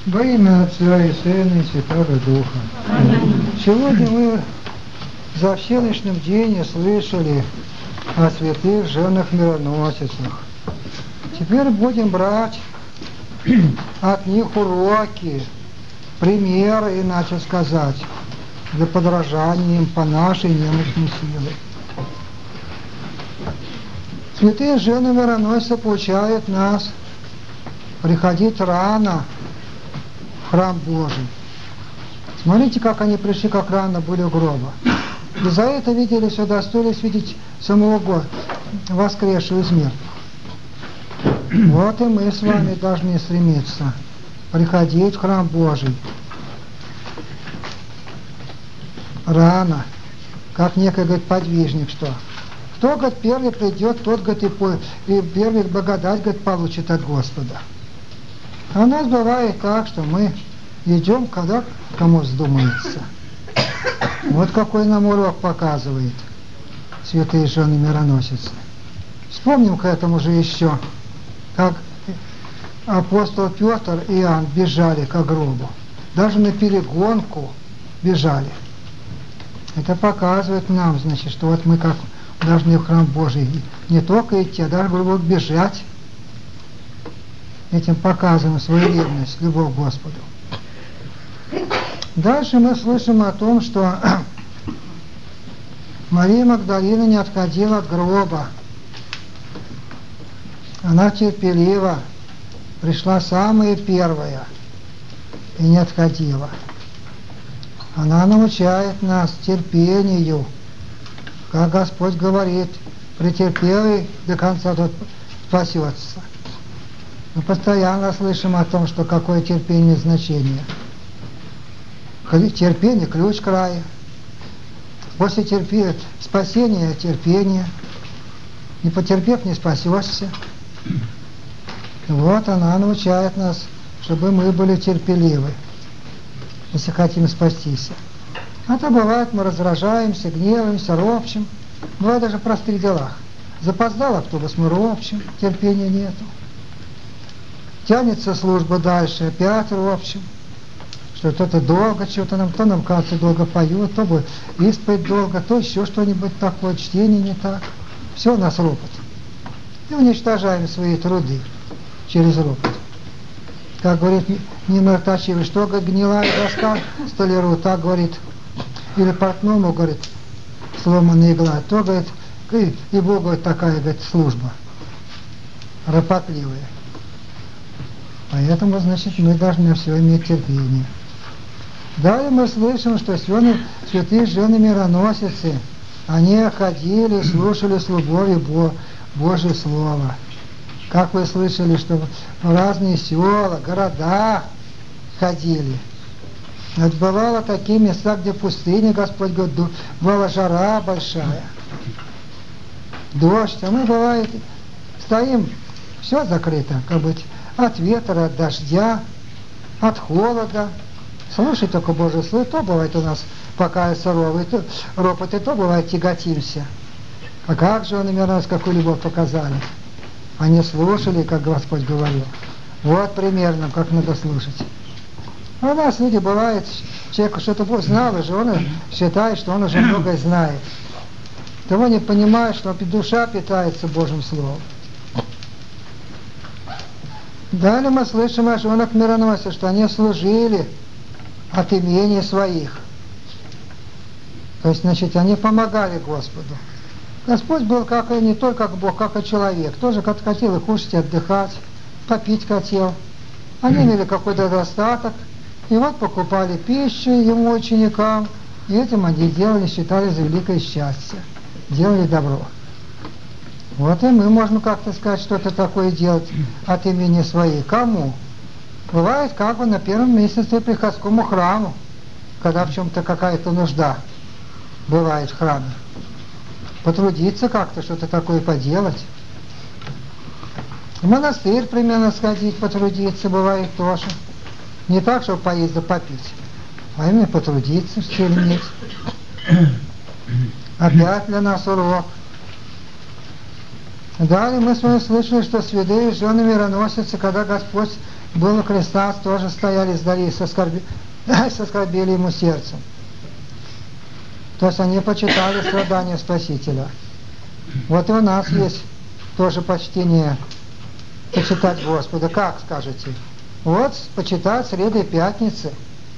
Во имя Отца и Сына и Святого Духа. Сегодня мы за всеночным день слышали о святых женах-мироносицах. Теперь будем брать от них уроки, примеры, иначе сказать, для подражания им по нашей немощной силе. Святые жены-мироносицы получают нас приходить рано в храм Божий. Смотрите, как они пришли, как рано были у гроба. И за это видели, что удостоились видеть самого воскресшего из мертвых. Вот и мы с вами должны стремиться приходить в храм Божий рано, как некий, говорит, подвижник, что кто, говорит, первый придет, тот, говорит, и первый благодать, говорит, получит от Господа. А у нас бывает так, что мы идем, когда кому вздумается. Вот какой нам урок показывает святые жены-мироносицы. Вспомним к этому же еще, как апостол Петр и Иоанн бежали к гробу. Даже на перегонку бежали. Это показывает нам, значит, что вот мы как должны в храм Божий не только идти, а даже, грубо говоря, бежать. Этим показываем свою ревность, любовь к Господу. Дальше мы слышим о том, что Мария Магдалина не отходила от гроба. Она терпеливо пришла самая первая и не отходила. Она научает нас терпению, как Господь говорит, претерпелый до конца тот спасется. Мы постоянно слышим о том, что какое терпение значение. Терпение – ключ к раю. После спасения – терпение. Не потерпев, не спасешься. Вот она научает нас, чтобы мы были терпеливы, если хотим спастись. А то бывает, мы раздражаемся, гневаемся, ропщим. Бывает даже в простых делах. Запоздал автобус, мы ропщим, терпения нету. Тянется служба дальше, опять ропщим. Что кто-то долго что-то нам, то нам кажется долго поют, то бы исповедь долго, то еще что-нибудь такое, чтение не так. Все у нас ропот. И уничтожаем свои труды через ропот. Как говорит Нина Артачева, что, говорит, гнилая доска столяру, так говорит, или портному, говорит, сломанная игла, то, говорит, и Богу, говорит, такая, говорит, служба, ропотливая. Поэтому, значит, мы должны все иметь терпение. Далее мы слышим, что святые жены-мироносицы, они ходили, слушали с любовью Божье Слово. Как вы слышали, что в разные села, города ходили. Это бывало такие места, где пустыня, Господь говорит, бывала жара большая, дождь, а мы, бывает, стоим, все закрыто, как быть, от ветра, от дождя, от холода. Слушай только Божье Слово, то бывает у нас пока суровый ропот, и то бывает тяготимся. А как же они, наверное, какую любовь показали? Они слушали, как Господь говорил. Вот примерно, как надо слушать. А у нас, люди, бывает, человек что-то знал уже, он считает, что он уже многое знает. Того не понимает, что душа питается Божьим Словом. Далее мы слышим о женах мироносицах, что они служили от имени своих. То есть, значит, они помогали Господу. Господь был как и не только как Бог, как и человек. Тоже как хотел и кушать, и отдыхать, попить хотел. Они имели какой-то достаток. И вот покупали пищу ему, ученикам. И этим они делали, считали за великое счастье. Делали добро. Вот и мы можем как-то сказать, что-то такое делать от имени своей. Кому? Бывает, как бы на первом месяце приходскому храму, когда в чем-то какая-то нужда бывает в храме. Потрудиться как-то, что-то такое поделать. В монастырь примерно сходить, потрудиться бывает тоже. Не так, чтобы поесть да попить, а именно потрудиться, что ли нет. Опять для нас урок. Далее мы с вами слышали, что святые жены мироносицы, когда Господь был у креста, тоже стояли вдали, соскорбели ему сердцем. То есть они почитали страдания Спасителя. Вот и у нас есть тоже почтение почитать Господа. Как скажете? Вот почитать среды и пятницы.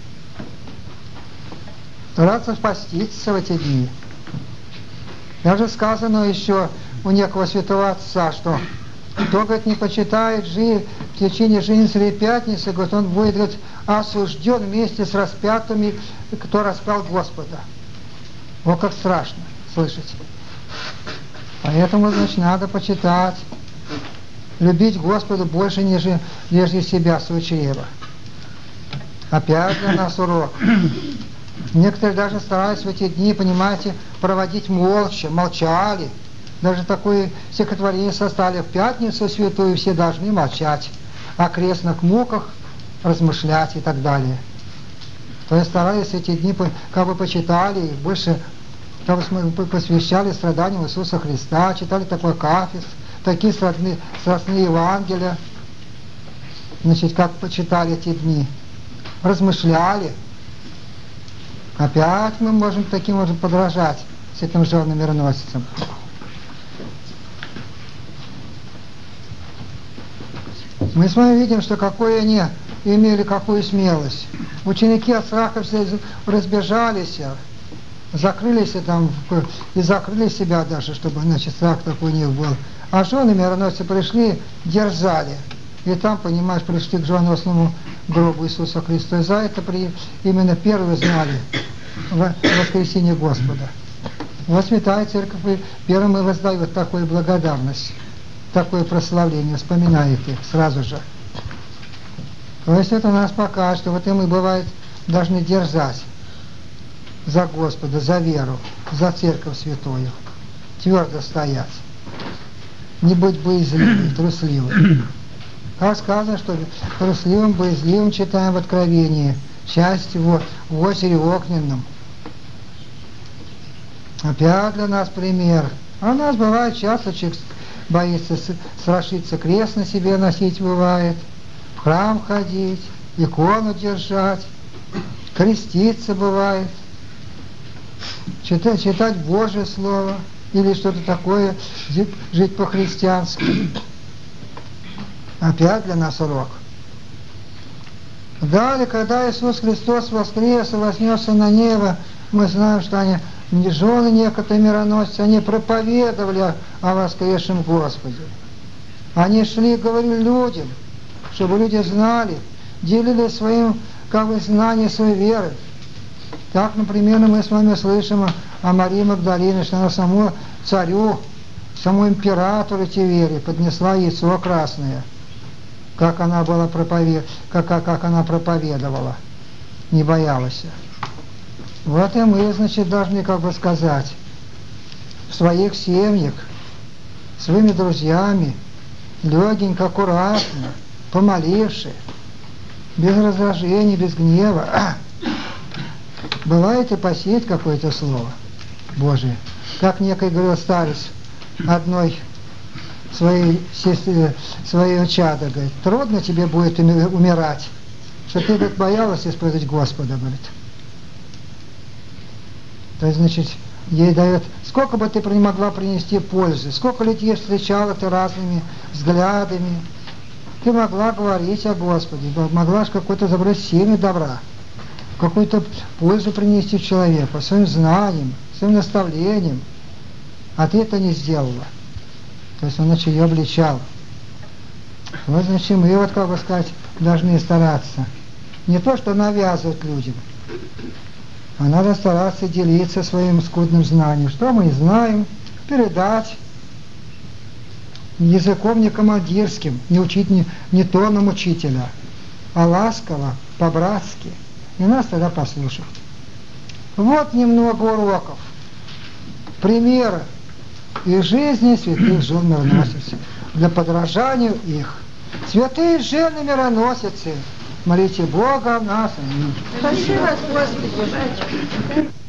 Стараться поститься в эти дни. Даже сказано еще у некого святого отца, что кто, говорит, не почитает в течение жизни среди пятницы, говорит, он будет, говорит, осужден вместе с распятыми, кто распял Господа. Вот как страшно, слышите? Поэтому, значит, надо почитать, любить Господа больше, нежели себя, свое чрево. Опять для нас урок. Некоторые даже старались в эти дни, понимаете, проводить молча, молчали. Даже такое стихотворение составили: в пятницу святую все должны молчать, о крестных муках размышлять и так далее. То есть старались эти дни, как бы почитали, больше как бы посвящали страданиям Иисуса Христа, читали такой кафест, такие страстные Евангелия, значит, как почитали эти дни, размышляли. Опять мы можем таким можем подражать с этим жирным мироносцем. Мы с вами видим, что какой они имели, какую смелость. Ученики от страха все разбежались, закрылись там, и закрыли себя даже, чтобы, значит, страх такой у них был. А жены мироносцы пришли, дерзали. И там, понимаешь, пришли к жёносному гробу Иисуса Христа. И за это именно первые знали воскресение Господа. Вот Святая Церковь первым и воздает такую благодарность, такое прославление, вспоминает их сразу же. То есть это нас покажет, что вот и мы, бывает, должны дерзать за Господа, за веру, за Церковь Святую, твердо стоять, не быть боязливым, трусливым. Как сказано, что трусливым, боязливым читаем в Откровении, часть его в озере огненном. Опять для нас пример. А у нас бывает часто человек боится страшиться, крест на себе носить бывает, в храм ходить, икону держать, креститься бывает, читать Божье Слово или что-то такое, жить по-христиански. Опять для нас урок. Далее, когда Иисус Христос воскрес и вознесся на небо, мы знаем, что они, жены некоторые мироносцы, они проповедовали о воскресшем Господе. Они шли, говорили людям, чтобы люди знали, делились своим, как бы, знанием своей веры. Так, например, мы с вами слышим о Марии Магдалине, что она саму царю, саму императору Тиверии поднесла яйцо красное, как она проповедовала, не боялась. Вот и мы, значит, должны, как бы сказать, в своих семьях, своими друзьями, легенько, аккуратно, помоливши, без раздражения, без гнева. Бывает и посеять какое-то слово Божие. Как некий говорил старец одной своей сестре, своей чадо, говорит, трудно тебе будет умирать, что ты, говорит, боялась исповедать Господа, говорит. То есть, значит, ей дает, сколько бы ты могла принести пользы, сколько людей встречала ты разными взглядами, ты могла говорить о Господе, могла же какое-то забрать семя добра, какую-то пользу принести человеку, своим знанием, своим наставлением, а ты это не сделала. То есть он, значит, ее обличал. Вот, значит, мы, вот, как бы сказать, должны стараться. Не то, что навязывать людям, а надо стараться делиться своим скудным знанием. Что мы знаем, передать языком не командирским, не учить не тоном учителя, а ласково, по-братски. И нас тогда послушают. Вот немного уроков, примеры из жизни святых жен мироносиц, для подражания их. Святые жены мироносицы, молите Бога о нас. Аминь. Спасибо, Господи.